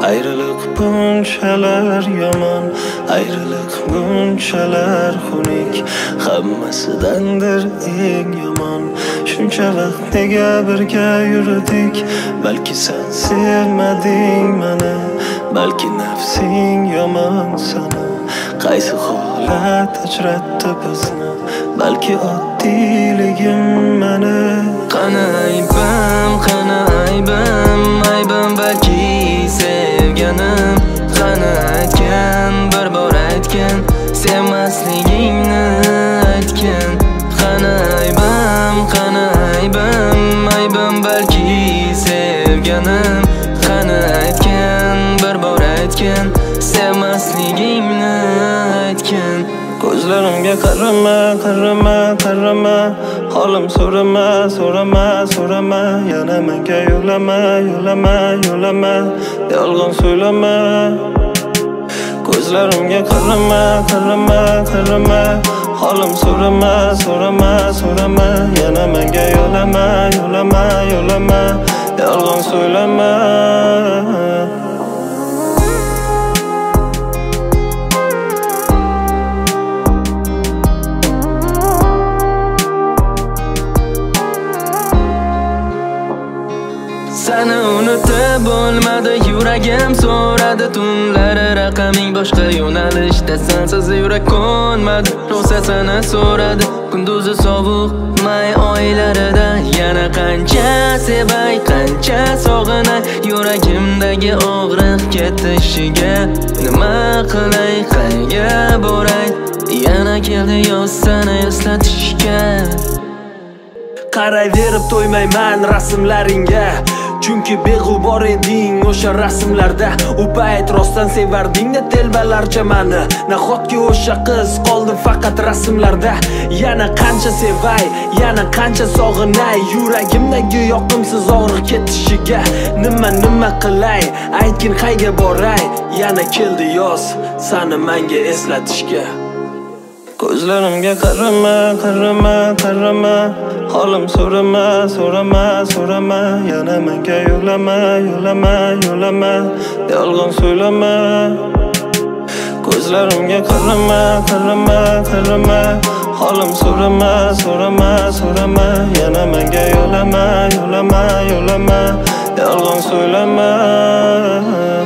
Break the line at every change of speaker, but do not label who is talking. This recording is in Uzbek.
Ayrılık bunchalar yomon, ayrılık bunchalar xunuk, hammasidandir eng yomon. Shuncha vaqt nega birga yurdik? Balki sen sevmading meni, balki nafsing yomon sana. Qaysi holat ajratdi bizni? Balki oddiyligim meni.
Qani aybim, aybim balki sevganim. Qani aytgan, bir bor aytgan, sevmasligingni aytgan. Qani aybim balki sevganim. Qani aytgan, bir bor aytgan, sevmasligingni aytgan.
Ko'zlarimga qarama, holim so'rama, yana menga yo'lama, yolg'on so'ylama. Ko'zlarimga qarama, holim so'rama, yana menga yo'lama, yolg'on so'ylama.
Seni unutib bo'lmadi, yuragim so'radi tunlari. Raqaming boshqa yo'nalishda, sensiz yurak ko'nmadi. Rosa sana so'radi, kunduzi sovuq may oylarida. Yana qancha sevay, qancha sog'inay, yuragimdagi og'riq ketishiga. Nima qilay, qayga boray? Yana keldi yoz seni eslatishga.
Qarayverib to'ymayman rasmlaringga, chunki beg'ubor eding o'sha rasmlarda. U payt rostdan sevarding-da telbalarcha mani. Nahotki o'sha qiz qoldi faqat rasmlarda. Yana qancha sevay, yana qancha sog'inay, yuragimdagi yoqimsiz og'riq ketishiga. Nima qilay, aytgin qayga boray? Yana keldi yoz seni menga eslatishga.
Ko'zlarimga qarama, holim so'rama, yana menga yo'lama, yolg'on so'ylama. Ko'zlarimga qarama, holim so'rama, yana menga yo'lama, yolg'on so'ylama.